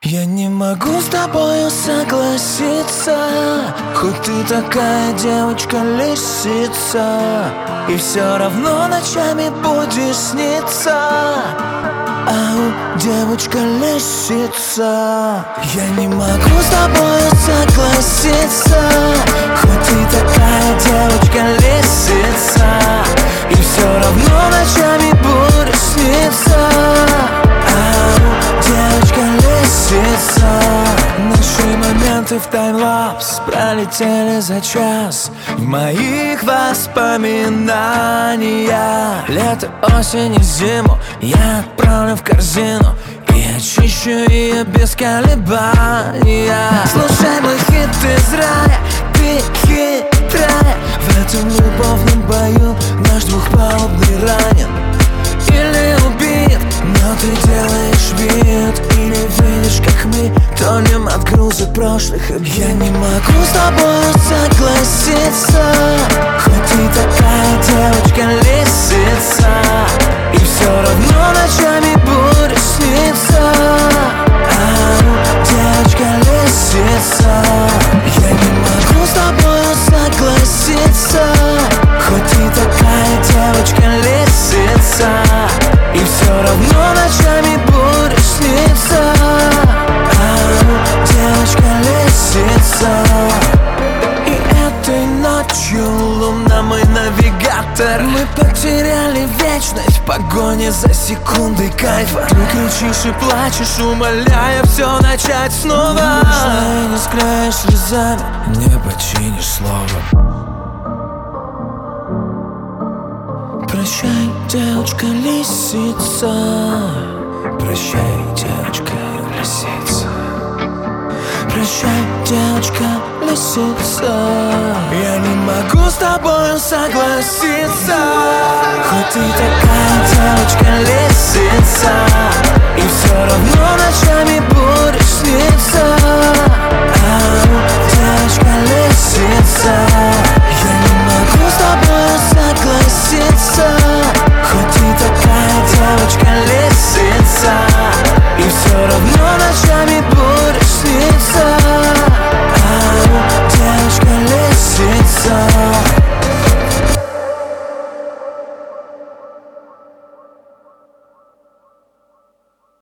Я не могу с тобою согласиться, хоть ты такая девочка-лисица, и все равно ночами будешь сниться. Ау, девочка-лисица. Я не могу с тобою согласиться, хоть ты такая девочка-лисица, и все равно ночами будешь сниться. Ау, девочка-лисица. Наши моменты в таймлапс пролетели за час в моих воспоминаниях. Лето, осень и зиму я отправлю в корзину и очищу ее без колебания. Слушай мой хит из рая, ты хитрая. В этом любовном бою наш двухпалубный ранен или убит, но ты делаешь вид и не видишь, как мы тонем от груза прошлых обид. Я не могу с тобой согласиться, хоть ты такая девочка-лисица, и все равно ночами будешь сниться. Ау, девочка-лисица. Я не могу с тобой согласиться, хоть ты такая девочка-лисица, и все равно ночами будешь сниться. Ау, девочка-лисица. И этой ночью луна мой навигатор. Мы потеряли вечность в погоне за секундой кайфа. Ты кричишь и плачешь, умоляя все начать снова. Нежно и не скраешь слезами, не починишь словом. Прощай, девочка-лисица. Прощай, девочка-лисица. Прощай, девочка-лисица. Я не могу с тобой согласиться, хоть ты такая девочка-лисица, и все равно